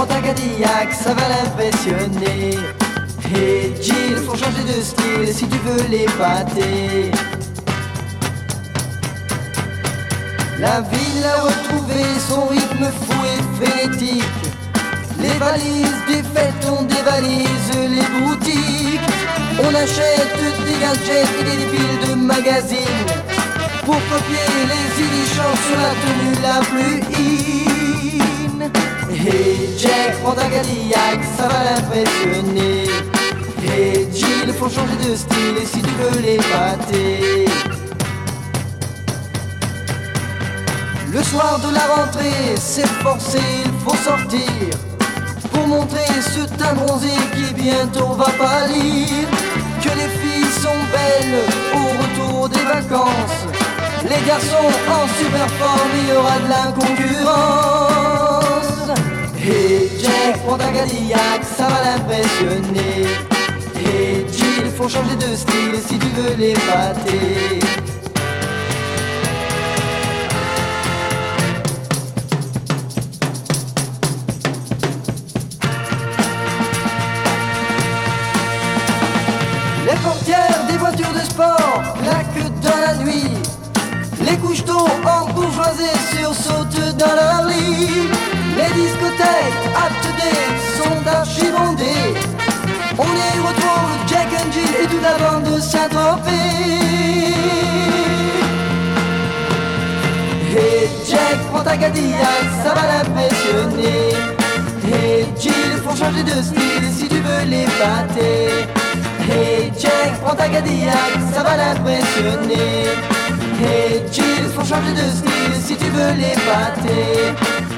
prends ta Cadillac, ça va l'impressionner. Hey Jill, faut changer de style si tu veux l'épater. La ville a retrouvé son rythme fou et frénétique. Les valises des fêtes, on dévalise les boutiques. On achète des gadgets et des piles de magazines pour copier les illusions sur la tenue la plus in. Hey Jack, prends ta Cadillac, ça va l'impressionner. Hey Jill, faut changer de style si tu veux l'épater. Le soir de la rentrée, c'est forcé, il faut sortir pour montrer ce teint bronzé qui bientôt va pâlir. Que les filles sont belles au retour des vacances. Les garçons en super forme, il y aura de la concurrence. Hey Jack, prends ta Cadillac, ça va l'impressionner. Hey Jill, faut changer de style si tu veux l'épater. Les portières des voitures de sport claquent dans la nuit. Les couche-tôt en bourgeoisie sursautent dans leur lit. Les discothèques up-to-date sont archibondées. On y retrouve Jack and Jill et toute la bande de Saint-Tropez. Hey Jack, prends ta Cadillac, ça va l'impressionner. Hey Jill, faut changer de style si tu veux l'épater. Hey Jack, prends ta Cadillac, ça va l'impressionner. Hey Jill, faut changer de style si tu veux l'épater.